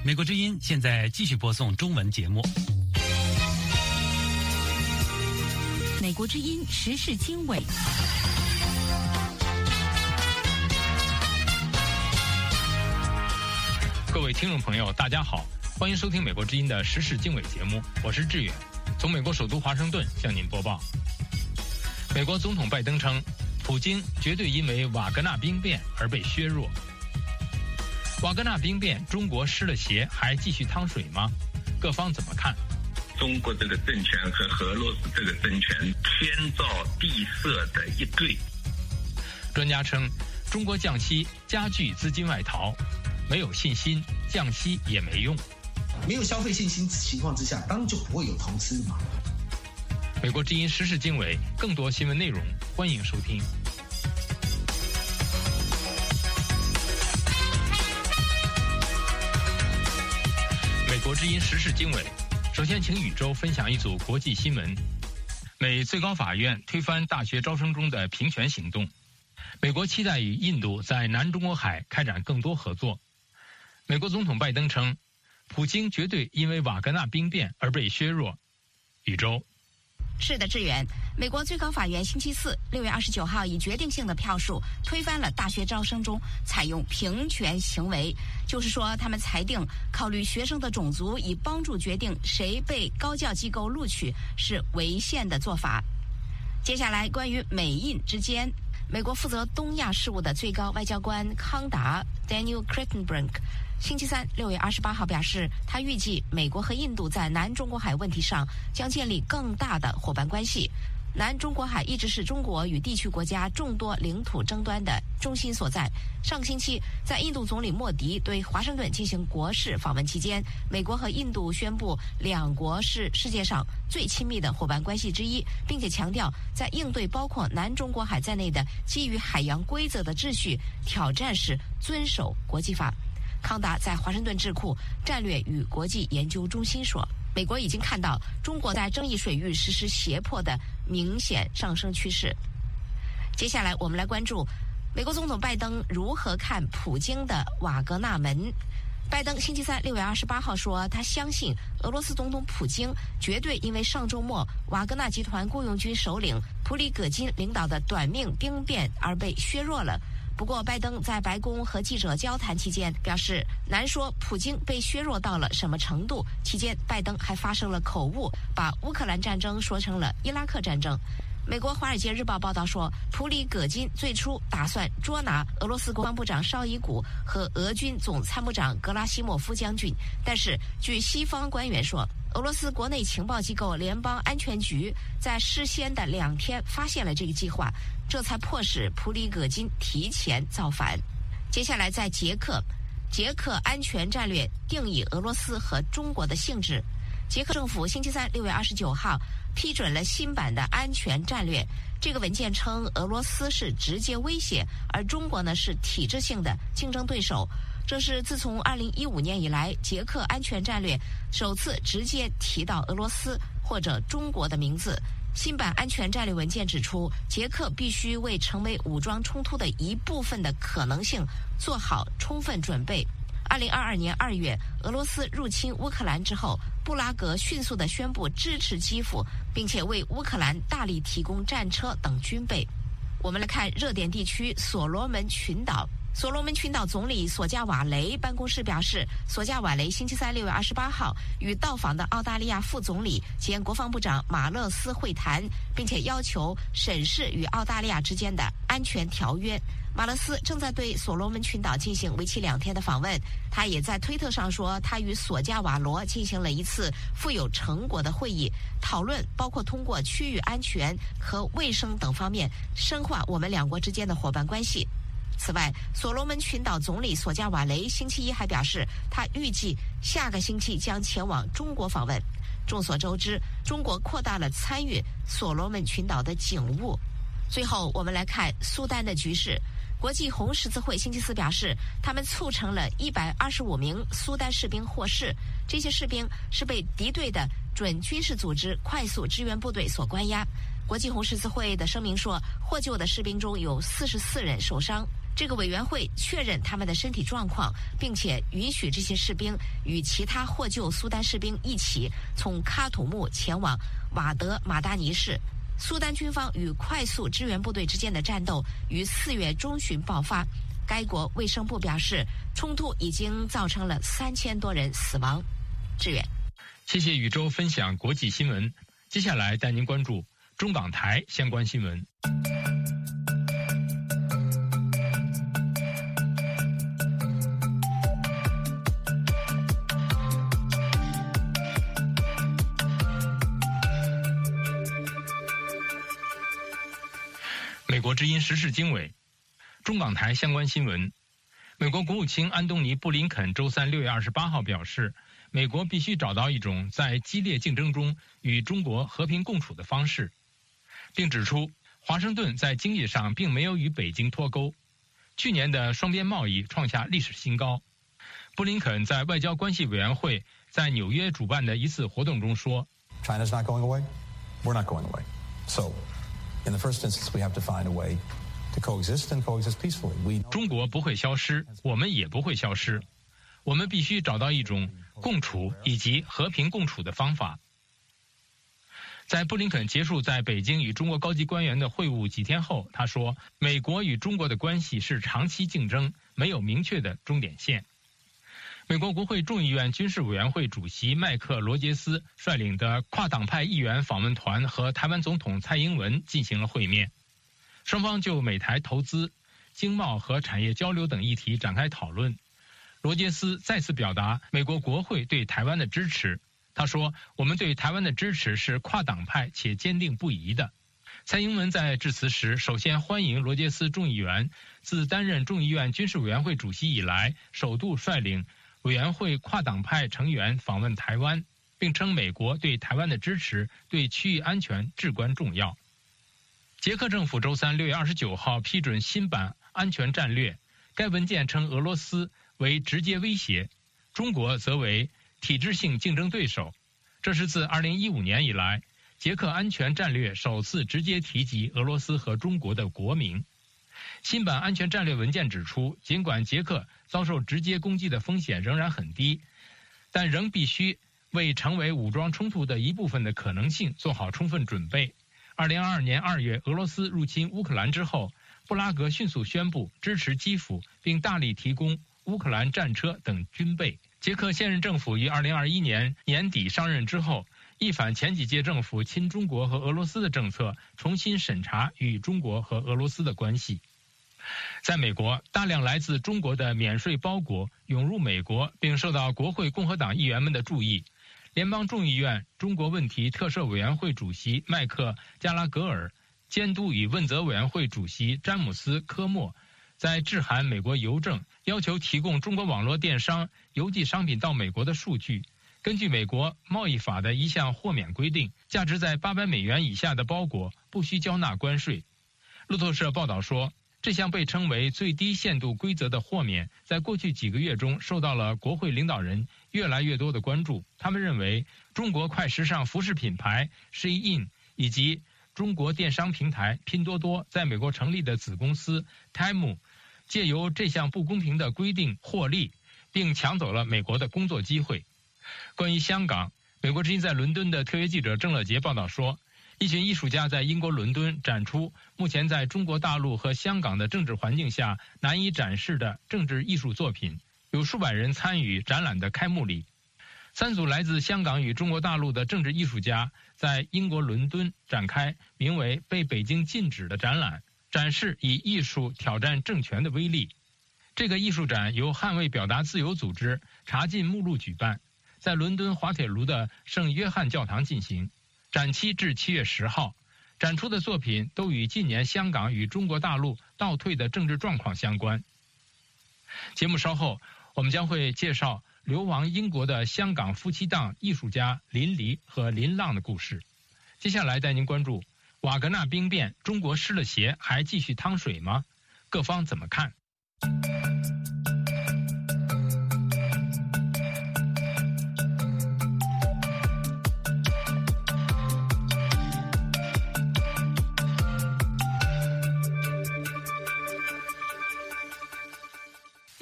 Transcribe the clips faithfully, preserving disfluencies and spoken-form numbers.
美国之音现在继续播送中文节目。 美国之音时事经纬。 各位听众朋友，大家好，欢迎收听美国之音的时事经纬节目，我是志远，从美国首都华盛顿向您播报。美国总统拜登称，普京绝对因为瓦格纳兵变而被削弱。瓦格纳兵变，中国湿了鞋还继续趟水吗？各方怎么看？ 中国这个政权和俄罗斯这个政权天造地设的一对。 专家称，中国降息加剧资金外逃，没有信心，降息也没用。 没有消费信心情况之下，当然就不会有投资嘛。 美国之音时事经纬，更多新闻内容，欢迎收听。美国之音时事经纬，首先请宇宙分享一组国际新闻。美最高法院推翻大学招生中的平权行动。美国期待与印度在南中国海开展更多合作。美国总统拜登称，普京绝对因为瓦格纳兵变而被削弱。宇宙。 是的，志远。美国最高法院星期四六月二十九号以决定性的票数推翻了大学招生中采用平权行为，就是说他们裁定考虑学生的种族以帮助决定谁被高教机构录取是违宪的做法。接下来关于美印之间，美国负责东亚事务的最高外交官康达 Daniel Crittenbrink星期三六月二十八号表示，他预计美国和印度在南中国海问题上将建立更大的伙伴关系。南中国海一直是中国与地区国家众多领土争端的中心所在。上个星期，在印度总理莫迪对华盛顿进行国事访问期间，美国和印度宣布两国是世界上最亲密的伙伴关系之一，并且强调在应对包括南中国海在内的基于海洋规则的秩序挑战时遵守国际法。康达在华盛顿智库战略与国际研究中心说，美国已经看到中国在争议水域实施胁迫的明显上升趋势。接下来我们来关注美国总统拜登如何看普京的瓦格纳门。拜登星期三六月二十八号说，他相信俄罗斯总统普京绝对因为上周末瓦格纳集团雇佣军首领普里戈金领导的短命兵变而被削弱了。不过，拜登在白宫和记者交谈期间表示，难说普京被削弱到了什么程度。期间，拜登还发生了口误，把乌克兰战争说成了伊拉克战争。美国《华尔街日报》报道说，普里戈金最初打算捉拿俄罗斯国防部长绍伊古和俄军总参谋长格拉西莫夫将军，但是据西方官员说，俄罗斯国内情报机构联邦安全局在事先的两天发现了这个计划，这才迫使普里戈金提前造反。接下来在捷克，捷克安全战略定义俄罗斯和中国的性质。捷克政府星期三六月二十九号批准了新版的安全战略。这个文件称，俄罗斯是直接威胁，而中国呢是体制性的竞争对手。这是自从二零一五年以来，捷克安全战略首次直接提到俄罗斯或者中国的名字。新版安全战略文件指出，捷克必须为成为武装冲突的一部分的可能性做好充分准备。二零二二年二月，俄罗斯入侵乌克兰之后，布拉格迅速地宣布支持基辅，并且为乌克兰大力提供战车等军备。我们来看热点地区所罗门群岛。所罗门群岛总理索加瓦雷办公室表示，索加瓦雷星期三六月二十八号与到访的澳大利亚副总理兼国防部长马勒斯会谈，并且要求审视与澳大利亚之间的安全条约。马勒斯正在对所罗门群岛进行为期两天的访问，他也在推特上说，他与索加瓦罗进行了一次富有成果的会议，讨论包括通过区域安全和卫生等方面深化我们两国之间的伙伴关系。此外，所罗门群岛总理索加瓦雷星期一还表示，他预计下个星期将前往中国访问。众所周知，中国扩大了参与所罗门群岛的警务。最后，我们来看苏丹的局势。国际红十字会星期四表示，他们促成了一百二十五名苏丹士兵获释，这些士兵是被敌对的准军事组织快速支援部队所关押。国际红十字会的声明说，获救的士兵中有四十四人受伤。 这个委员会确认他们的身体状况，并且允许这些士兵与其他获救苏丹士兵一起从喀土穆前往瓦德马达尼市。苏丹军方与快速支援部队之间的战斗于四月中旬爆发。该国卫生部表示，冲突已经造成了三千多人死亡。志远， 谢谢宇宙分享国际新闻。接下来带您关注中港台相关新闻。美国之音时事经纬，中港台相关新闻。美国国务卿安东尼·布林肯周三六月二十八号表示，美国必须找到一种在激烈竞争中与中国和平共处的方式，并指出华盛顿在经济上并没有与北京脱钩。去年的双边贸易创下历史新高。布林肯在外交关系委员会在纽约主办的一次活动中说 China's not going away, we're not going away. So, in the first instance, we have to find a way to coexist and coexist peacefully. We 中国不会消失，我们也不会消失。我们必须找到一种共处以及和平共处的方法。在布林肯结束在北京与中国高级官员的会晤几天后，他说，美国与中国的关系是长期竞争，没有明确的终点线。美国国会众议院军事委员会主席麦克罗杰斯率领的跨党派议员访问团和台湾总统蔡英文进行了会面，双方就美台投资、经贸和产业交流等议题展开讨论。罗杰斯再次表达美国国会对台湾的支持。他说，我们对台湾的支持是跨党派且坚定不移的。蔡英文在致辞时首先欢迎罗杰斯众议员自担任众议院军事委员会主席以来首度率领委员会跨党派成员访问台湾，并称美国对台湾的支持对区域安全至关重要。捷克政府周三六月二十九号批准新版安全战略，该文件称俄罗斯为直接威胁，中国则为体制性竞争对手。这是自二零一五年以来，捷克安全战略首次直接提及俄罗斯和中国的国名。新版安全战略文件指出，尽管捷克遭受直接攻击的风险仍然很低，但仍必须为成为武装冲突的一部分的可能性做好充分准备。二零二二年二月俄罗斯入侵乌克兰之后，布拉格迅速宣布支持基辅，并大力提供乌克兰战车等军备。捷克现任政府于二零二一年年底上任之后，一反前几届政府亲中国和俄罗斯的政策，重新审查与中国和俄罗斯的关系。在美国，大量来自中国的免税包裹涌入美国，并受到国会共和党议员们的注意。联邦众议院中国问题特设委员会主席麦克加拉格尔、监督与问责委员会主席詹姆斯科莫在致函美国邮政，要求提供中国网络电商邮寄商品到美国的数据。根据美国贸易法的一项豁免规定，价值在八百美元以下的包裹不需交纳关税。路透社报道说，这项被称为最低限度规则的豁免，在过去几个月中受到了国会领导人越来越多的关注。他们认为，中国快时尚服饰品牌 Shein 以及中国电商平台拼多多在美国成立的子公司 Temu 借由这项不公平的规定获利，并抢走了美国的工作机会。关于香港，美国之音在伦敦的特约记者郑乐杰报道说，一群艺术家在英国伦敦展出目前在中国大陆和香港的政治环境下难以展示的政治艺术作品，有数百人参与展览的开幕礼。三组来自香港与中国大陆的政治艺术家在英国伦敦展开名为“被北京禁止”的展览，展示以艺术挑战政权的威力。这个艺术展由捍卫表达自由组织查禁目录举办，在伦敦滑铁卢的圣约翰教堂进行，展期至七月十号。展出的作品都与近年香港与中国大陆倒退的政治状况相关。节目稍后我们将会介绍流亡英国的香港夫妻档艺术家林黎和林浪的故事。接下来带您关注瓦格纳兵变，中国湿了鞋还继续趟水吗？各方怎么看？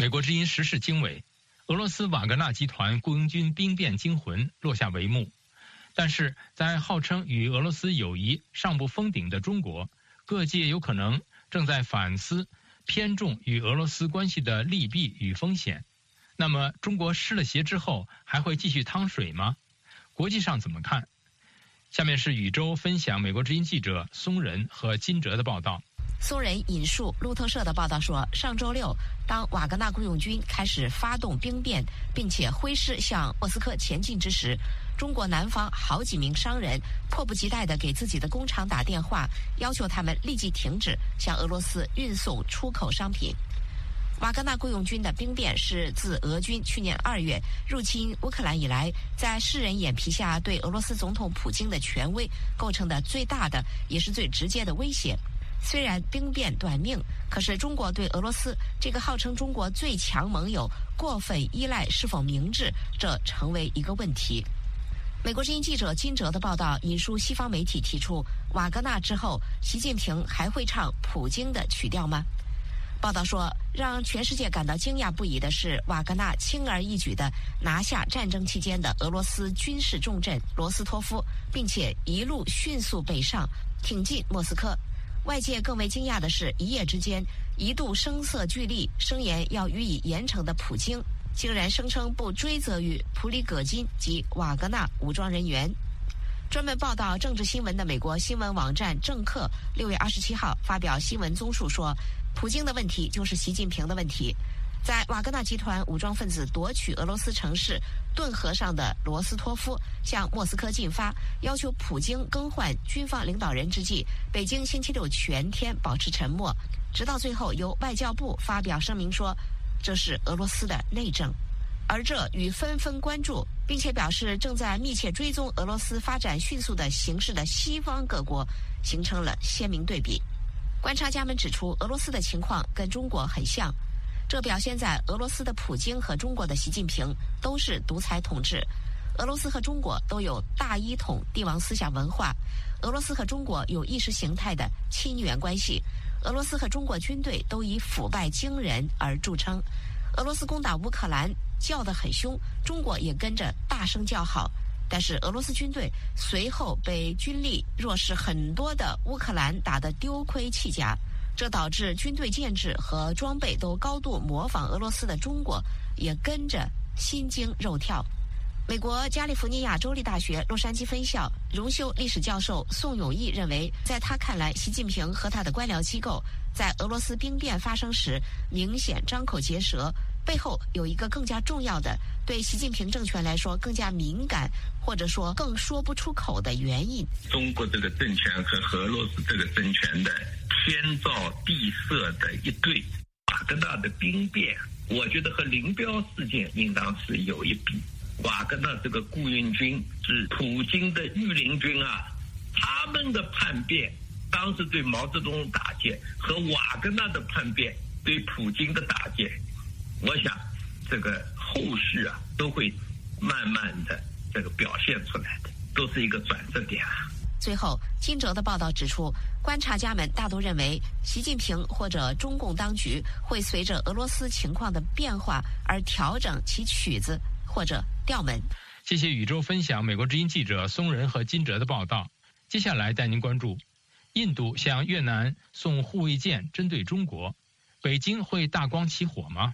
美国之音时事经纬，俄罗斯瓦格纳集团雇佣军兵变惊魂落下帷幕。但是在号称与俄罗斯友谊尚不封顶的中国，各界有可能正在反思偏重与俄罗斯关系的利弊与风险。那么中国失了鞋之后还会继续趟水吗？国际上怎么看？下面是宇宙分享美国之音记者松仁和金哲的报道。 松仁引述路透社的报道说，上周六，当瓦格纳雇佣军开始发动兵变，并且挥师向莫斯科前进之时，中国南方好几名商人迫不及待地给自己的工厂打电话，要求他们立即停止向俄罗斯运送出口商品。瓦格纳雇佣军的兵变是自俄军去年二月入侵乌克兰以来，在世人眼皮下对俄罗斯总统普京的权威构成的最大的也是最直接的威胁。虽然兵变短命，可是中国对俄罗斯这个号称中国最强盟友过分依赖是否明智，这成为一个问题。美国之音记者金哲的报道引述西方媒体提出，瓦格纳之后，习近平还会唱普京的曲调吗？报道说，让全世界感到惊讶不已的是，瓦格纳轻而易举地拿下战争期间的俄罗斯军事重镇罗斯托夫，并且一路迅速北上，挺进莫斯科。外界更为惊讶的是，一夜之间一度声色俱厉声言要予以严惩的普京，竟然声称不追责于普里戈金及瓦格纳武装人员。专门报道政治新闻的美国新闻网站政客六月二十七号发表新闻综述说，普京的问题就是习近平的问题。在瓦格纳集团武装分子夺取俄罗斯城市顿河上的罗斯托夫向莫斯科进发，要求普京更换军方领导人之际，北京星期六全天保持沉默，直到最后由外交部发表声明说，这是俄罗斯的内政。而这与纷纷关注并且表示正在密切追踪俄罗斯发展迅速的形势的西方各国形成了鲜明对比。观察家们指出，俄罗斯的情况跟中国很像，这表现在俄罗斯的普京和中国的习近平都是独裁统治。俄罗斯和中国都有大一统帝王思想文化，俄罗斯和中国有意识形态的亲缘关系，俄罗斯和中国军队都以腐败惊人而著称。俄罗斯攻打乌克兰叫得很凶，中国也跟着大声叫好，但是俄罗斯军队随后被军力弱势很多的乌克兰打得丢盔弃甲，这导致军队建制和装备都高度模仿俄罗斯的中国也跟着心惊肉跳。美国加利福尼亚州立大学洛杉矶分校荣休历史教授宋永毅认为，在他看来，习近平和他的官僚机构在俄罗斯兵变发生时明显张口结舌，背后有一个更加重要的，对习近平政权来说更加敏感，或者说更说不出口的原因。 中国这个政权和俄罗斯这个政权的天造地设的一对，瓦格纳的兵变，我觉得和林彪事件应当是有一比。瓦格纳这个雇佣军是普京的御林军啊，他们的叛变当时对毛泽东打击和瓦格纳的叛变对普京的打击，我想这个后续啊都会慢慢的这个表现出来的，都是一个转折点啊。 最后，金哲的报道指出，观察家们大都认为，习近平或者中共当局会随着俄罗斯情况的变化而调整其曲子或者调门。 谢谢宇宙分享美国之音记者松仁和金哲的报道。接下来带您关注，印度向越南送护卫舰针对中国，北京会大光起火吗？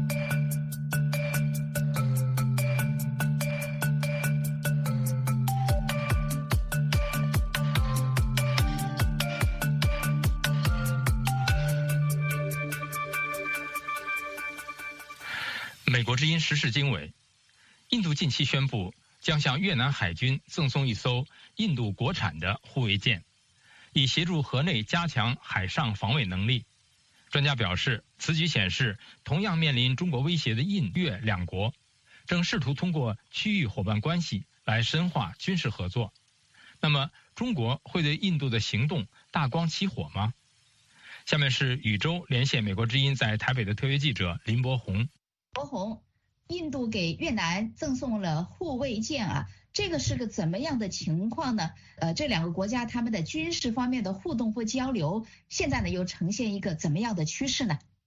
美国之音时事经纬，印度近期宣布将向越南海军赠送一艘印度国产的护卫舰，以协助河内加强海上防卫能力。专家表示，此举显示同样面临中国威胁的印越两国正试图通过区域伙伴关系来深化军事合作。那么，中国会对印度的行动大光起火吗？下面是宇宙连线美国之音在台北的特约记者林柏宏。 柏宏，印度给越南赠送了护卫舰啊，这个是个怎么样的情况呢？呃，这两个国家他们的军事方面的互动或交流，现在呢又呈现一个怎么样的趋势呢？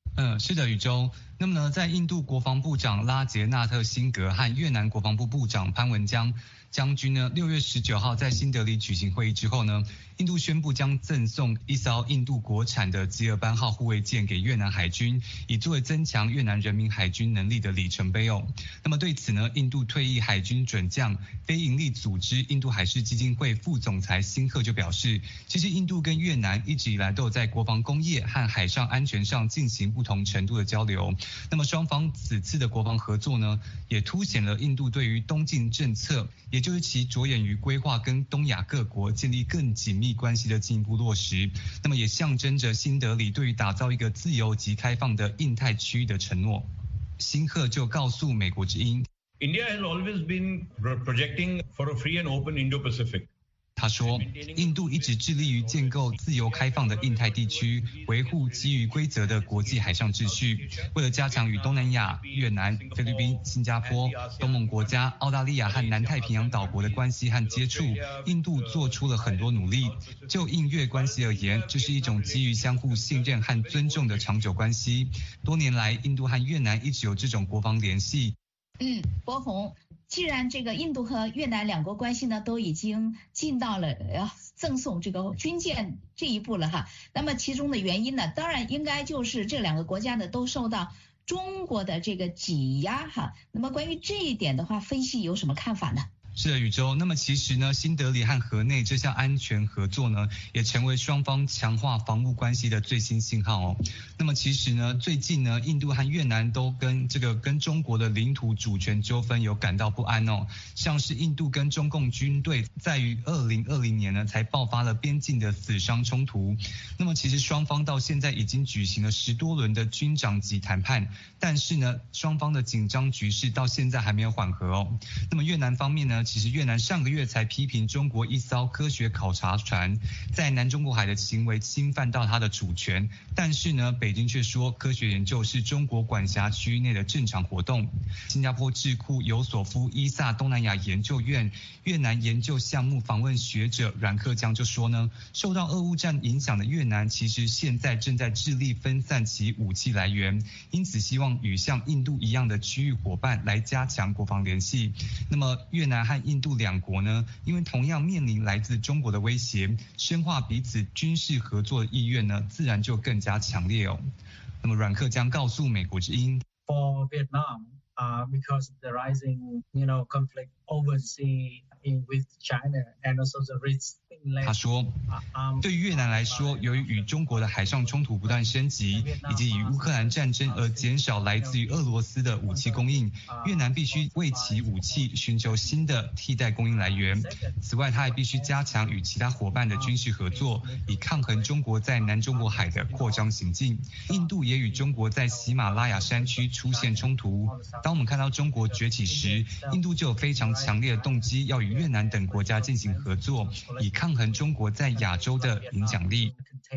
嗯，是的，宇宙。那么呢，在印度国防部长拉杰纳特辛格和越南国防部部长潘文江将军呢，六月十九号在新德里举行会议之后呢，印度宣布将赠送一艘印度国产的吉尔班号护卫舰给越南海军，以作为增强越南人民海军能力的里程碑哦。那么对此呢，印度退役海军准将非营利组织印度海事基金会副总裁辛赫就表示，其实印度跟越南一直以来都有在国防工业和海上安全上进行不同程度的交流。那么双方此次的国防合作呢，也凸显了印度对于东进政策，也就是其着眼于规划跟东亚各国建立更紧密关系的进一步落实。那么也象征着新德里对于打造一个自由及开放的印太区域的承诺。辛赫就告诉美国之音 ，India has always been projecting for a free and open Indo-Pacific。 他说，印度一直致力于建构自由开放的印太地区，维护基于规则的国际海上秩序。为了加强与东南亚、越南、菲律宾、新加坡、东盟国家、澳大利亚和南太平洋岛国的关系和接触，印度做出了很多努力。就印越关系而言，这是一种基于相互信任和尊重的长久关系。多年来，印度和越南一直有这种国防联系。 嗯，博宏。既然这个印度和越南两国关系呢都已经进到了呃赠送这个军舰这一步了哈，那么其中的原因呢，当然应该就是这两个国家呢都受到中国的这个挤压哈。那么关于这一点的话，分析有什么看法呢？ 是的，宇宙。那么其实呢，新德里和河内这项安全合作呢，也成为双方强化防务关系的最新信号哦。那么其实呢，最近呢，印度和越南都跟这个跟中国的领土主权纠纷有感到不安哦。像是印度跟中共军队在于二零二零年呢，才爆发了边境的死伤冲突。那么其实双方到现在已经举行了十多轮的军长级谈判，但是呢，双方的紧张局势到现在还没有缓和哦。那么越南方面呢，其实越南上个月才批评中国一艘科学考察船在南中国海的行为侵犯到它的主权，但是呢，北京却说科学研究是中国管辖区域内的正常活动。新加坡智库尤索夫伊萨东南亚研究院越南研究项目访问学者阮克江就说呢，受到俄乌战影响的越南其实现在正在致力分散其武器来源，因此希望与像印度一样的区域伙伴来加强国防联系。那么越南和印度两国呢，因为同样面临来自中国的威胁，深化彼此军事合作的意愿呢，自然就更加强烈哦。那么阮克江告诉美国之音 ，For Vietnam, uh, because of the rising, you know, conflict overseas in with China and also the risks. 他说，对于越南来说，由于与中国的海上冲突不断升级，以及以乌克兰战争而减少来自于俄罗斯的武器供应，越南必须为其武器寻求新的替代供应来源。此外，他还必须加强与其他伙伴的军事合作，以抗衡中国在南中国海的扩张行径。印度也与中国在喜马拉雅山区出现冲突。当我们看到中国崛起时，印度就有非常强烈的动机要与越南等国家进行合作，以抗衡中国在亚洲的影响力。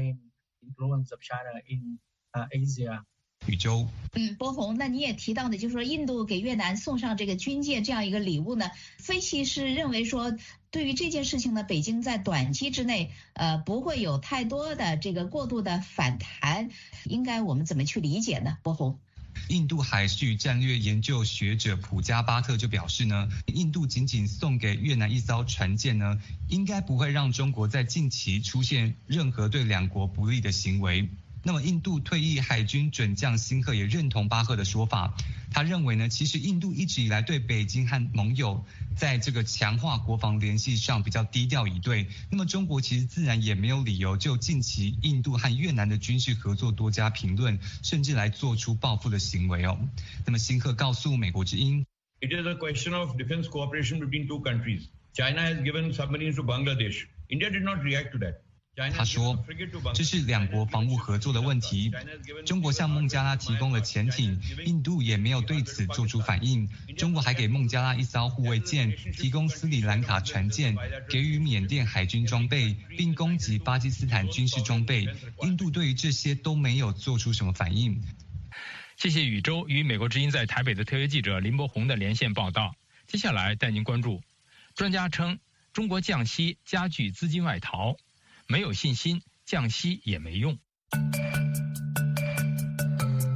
宇宙， 嗯，波鸿，那你也提到的，就是说印度给越南送上这个军舰这样一个礼物呢，分析师认为说，对于这件事情呢，北京在短期之内，呃，不会有太多的这个过度的反弹，应该我们怎么去理解呢？波鸿。 印度海事与战略研究学者普加巴特就表示呢，印度仅仅送给越南一艘船舰呢，应该不会让中国在近期出现任何对两国不利的行为。那么印度退役海军准将辛赫也认同巴赫的说法，他认为呢，其实印度一直以来对北京和盟友在这个强化国防联系上比较低调以对，那么中国其实自然也没有理由就近期印度和越南的军事合作多加评论，甚至来做出报复的行为哦。那么辛赫告诉美国之音 ，It is a question of defense cooperation between two countries. China has given submarines to Bangladesh. India did not react to that. 他说，这是两国防务合作的问题。中国向孟加拉提供了潜艇，印度也没有对此做出反应。中国还给孟加拉一艘护卫舰，提供斯里兰卡船舰，给予缅甸海军装备，并攻击巴基斯坦军事装备。印度对于这些都没有做出什么反应。 谢谢宇宙与美国之音在台北的特约记者林柏宏的连线报道。接下来带您关注，专家称中国降息加剧资金外逃。没有信心，降息也没用。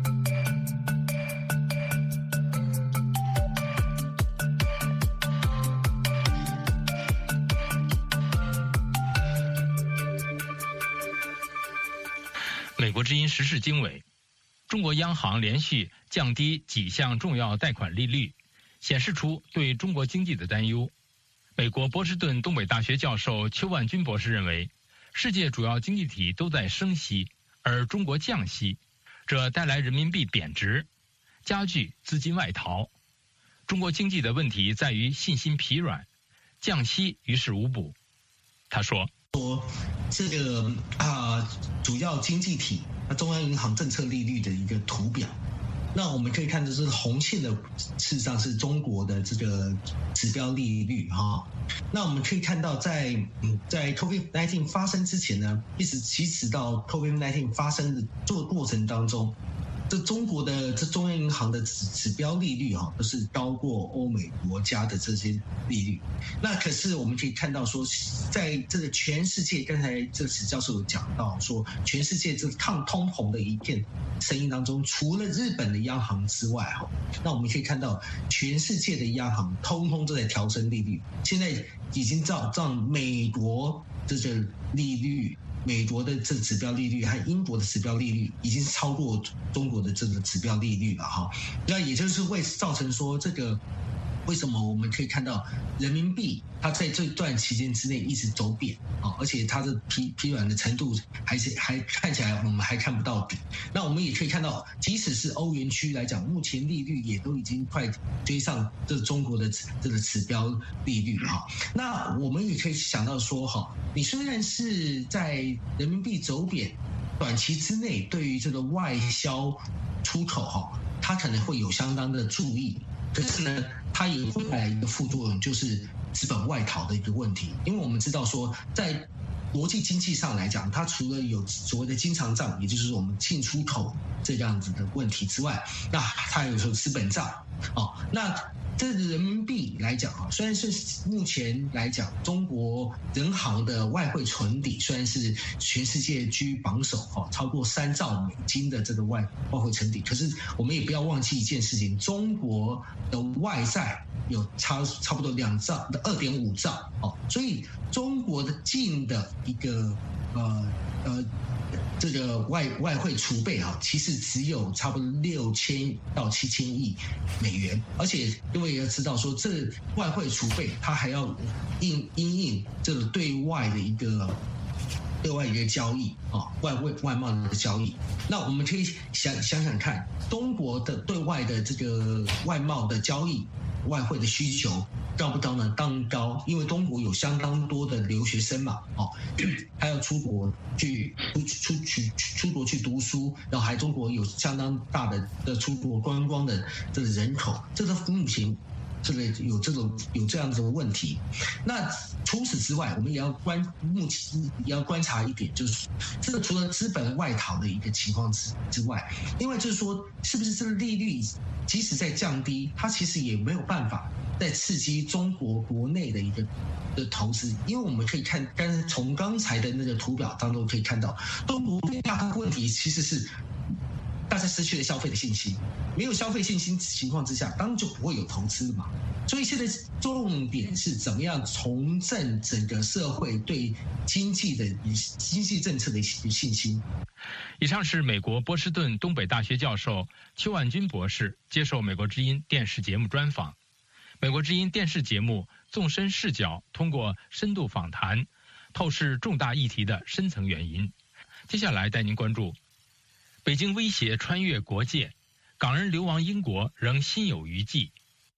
美国之音时事经纬，中国央行连续降低几项重要贷款利率，显示出对中国经济的担忧。美国波士顿东北大学教授邱万军博士认为，世界主要经济体都在升息，而中国降息，这带来人民币贬值，加剧资金外逃。中国经济的问题在于信心疲软，降息于事无补。他说：“ 说这个啊、呃，主要经济体那中央银行政策利率的一个图表。”那我们可以看到，这红线的事实上是中国的这个指标利率哈。那我们可以看到在，在嗯在 COVID 十九 发生之前呢，一直其实到 COVID 十九 发生的做过程当中，这中国的这中央银行的指指标利率哈，都是高过欧美国家的这些利率。那可是我们可以看到说，在这个全世界，刚才这个史教授有讲到说，全世界这个抗通膨的一片声音当中，除了日本的央行之外哈，那我们可以看到全世界的央行通通都在调升利率，现在已经照照美国这个利率。美国的这指标利率和英国的指标利率已经超过中国的这个指标利率了哈，那也就是会造成说这个为什么我们可以看到人民币它在这段期间之内一直走贬啊，而且它的疲疲软的程度还是还看起来我们还看不到底。那我们也可以看到，即使是欧元区来讲，目前利率也都已经快追上这中国的这个指标利率哈。那我们也可以想到说哈，你虽然是在人民币走贬，短期之内对于这个外销出口哈，它可能会有相当的注意。可是呢，它也会带来一个副作用，就是资本外逃的一个问题。因为我们知道说，在国际经济上来讲，它除了有所谓的经常账，也就是我们进出口这样子的问题之外，那它有时候资本账哦，那这人民币来讲啊，虽然是目前来讲，中国人行的外汇存底虽然是全世界居榜首哈，超过三兆美金的这个外外汇存底，可是我们也不要忘记一件事情，中国的外债有差差不多两兆的二点五兆哦，所以中国的净的一个呃呃。这个外外汇储备啊，其实只有差不多六千到七千亿美元，而且因为要知道说，这外汇储备它还要因因应这个对外的一个对外一个交易啊，外汇外贸的交易。那我们可以想想想看，中国的对外的这个外贸的交易。外汇的需求高不高呢？当然高，因为中国有相当多的留学生嘛，哦，还要出国去出出去出国去读书，然后还中国有相当大的的出国观光的这个人口，这个目前这个有这种有这样子的问题。那除此之外，我们也要观目前也要观察一点，就是这个除了资本外逃的一个情况之之外，因为就是说，是不是这个利率即使在降低，它其实也没有办法再刺激中国国内的一个的投资，因为我们可以看，刚从刚才的那个图表当中可以看到，中国最大的问题其实是大家失去了消费的信心，没有消费信心情况之下，当然就不会有投资嘛。所以现在重点是怎么样重振整个社会对经济的经济政策的信心。 以上是美国波士顿东北大学教授邱万军博士接受美国之音电视节目专访。美国之音电视节目纵深视角，通过深度访谈透视重大议题的深层原因。接下来带您关注北京威胁穿越国界，港人流亡英国仍心有余悸。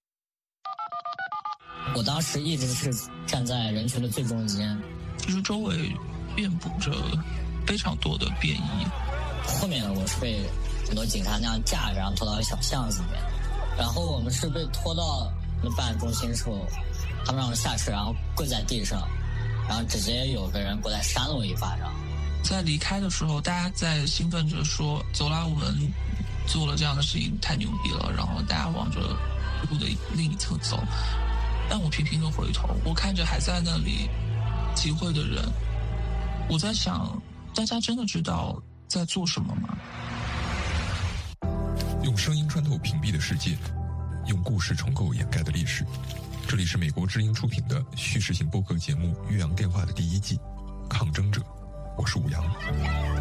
我当时一直是站在人群的最中间， 就是周围遍布着非常多的便衣。 后面我是被很多警察那样架着，然后拖到一个小巷子里面，然后我们是被拖到那办案中心的时候，他们让我下车，然后跪在地上，然后直接有个人过来扇了我一巴掌。 在离开的时候，大家在兴奋着说：“走啦，我们做了这样的事情，太牛逼了！”然后大家往着路的另一侧走。但我频频的回头，我看着还在那里集会的人，我在想，大家真的知道在做什么吗？ 用声音穿透屏蔽的世界，用故事重构掩盖的历史。这里是美国之音出品的叙事型播客节目《岳阳电话》的第一季，《抗争者》，我是武阳。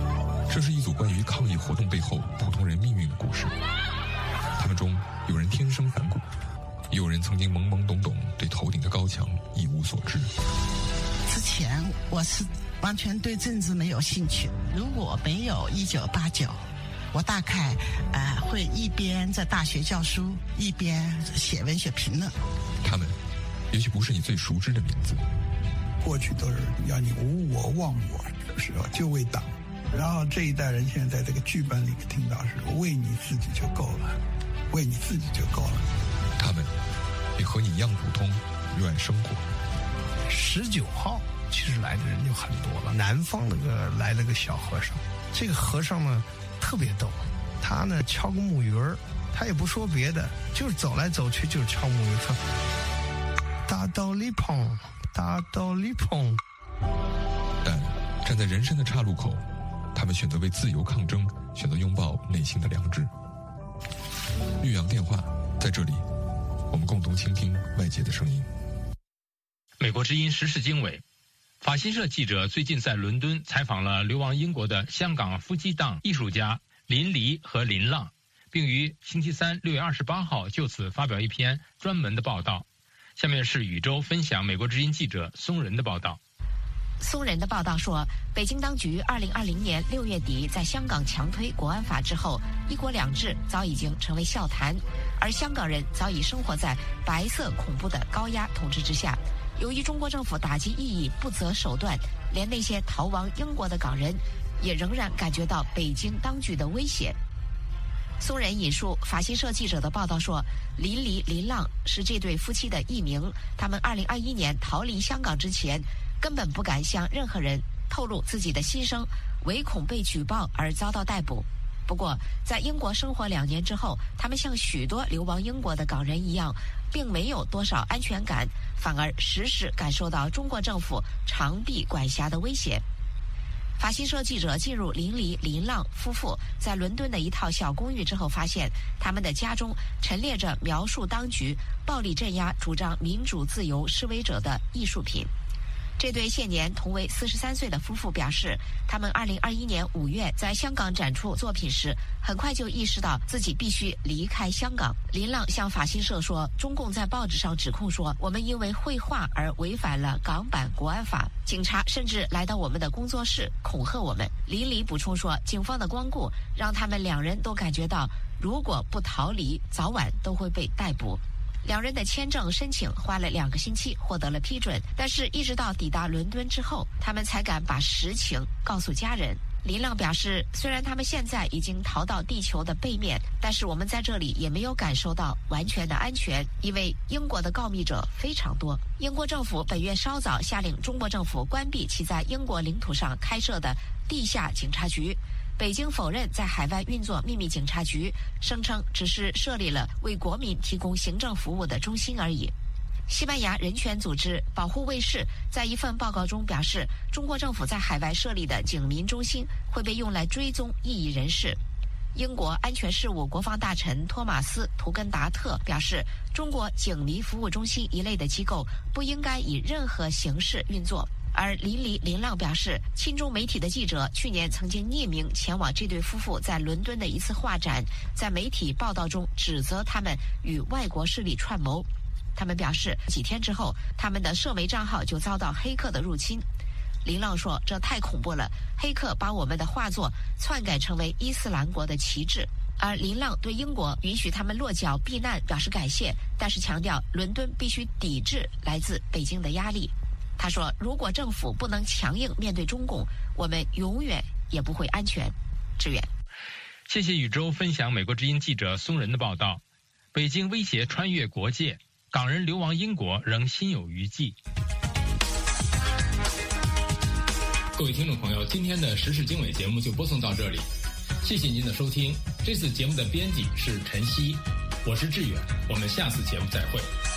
这是一组关于抗议活动背后普通人命运的故事。他们中有人天生反骨，也有人曾经懵懵懂懂对头顶的高墙一无所知。 之前我是完全对政治没有兴趣，如果没有一九八九，我大概呃会一边在大学教书，一边写文学评论。 他们也许不是你最熟知的名字， 过去都是要你无我忘我的时候就为党，然后这一代人现在在这个剧本里听到是为你自己就够了，为你自己就够了。 他们也和你一样普通，热爱生活。 十九号其实来的人就很多了，南方那个来了个小和尚，这个和尚呢特别逗，他呢敲个木鱼儿，他也不说别的，就是走来走去就是敲木鱼，说大道理碰，大道理碰。 但站在人生的岔路口，他们选择为自由抗争，选择拥抱内心的良知。岳阳电话在这里，我们共同倾听外界的声音。 美国之音时事经纬，法新社记者最近在伦敦采访了流亡英国的香港夫妻档艺术家林黎和林浪，并于星期三六月二十八号就此发表一篇专门的报道。下面是宇宙分享美国之音记者松仁的报道。 松仁的报道说，北京当局二零二零年六月底在香港强推国安法之后，一国两制早已经成为笑谈，而香港人早已生活在白色恐怖的高压统治之下。由于中国政府打击异议不择手段，连那些逃亡英国的港人也仍然感觉到北京当局的威胁。松仁引述法新社记者的报道说，林黎林浪是这对夫妻的艺名，他们二零二一年逃离香港之前根本不敢向任何人透露自己的心声，唯恐被举报而遭到逮捕。不过在英国生活两年之后，他们像许多流亡英国的港人一样，并没有多少安全感，反而时时感受到中国政府长臂管辖的威胁。法新社记者进入林黎林浪夫妇在伦敦的一套小公寓之后，发现他们的家中陈列着描述当局暴力镇压主张民主自由示威者的艺术品。这对现年同为四十三岁的夫妇表示，他们二零二一年五月在香港展出作品时，很快就意识到自己必须离开香港。林浪向法新社说，中共在报纸上指控说，我们因为绘画而违反了港版国安法，警察甚至来到我们的工作室恐吓我们。林黎补充说，警方的光顾让他们两人都感觉到，如果不逃离，早晚都会被逮捕。两人的签证申请花了两个星期获得了批准，但是一直到抵达伦敦之后，他们才敢把实情告诉家人。林浪表示，虽然他们现在已经逃到地球的背面，但是我们在这里也没有感受到完全的安全，因为英国的告密者非常多。英国政府本月稍早下令中国政府关闭其在英国领土上开设的地下警察局。北京否认在海外运作秘密警察局，声称只是设立了为国民提供行政服务的中心而已。西班牙人权组织保护卫士在一份报告中表示，中国政府在海外设立的警民中心会被用来追踪异议人士。英国安全事务国防大臣托马斯·图根达特表示，中国警民服务中心一类的机构不应该以任何形式运作。而林黎林浪表示，亲中媒体的记者去年曾经匿名前往这对夫妇在伦敦的一次画展，在媒体报道中指责他们与外国势力串谋。他们表示，几天之后，他们的社媒账号就遭到黑客的入侵。林浪说，这太恐怖了，黑客把我们的画作篡改成为伊斯兰国的旗帜。而林浪对英国允许他们落脚避难表示感谢，但是强调伦敦必须抵制来自北京的压力。他说，如果政府不能强硬面对中共，我们永远也不会安全。志远， 谢谢宇宙分享美国之音记者松仁的报道。北京威胁穿越国界，港人流亡英国仍心有余悸。各位听众朋友，今天的时事经纬节目就播送到这里，谢谢您的收听。这次节目的编辑是陈曦，我是志远，我们下次节目再会。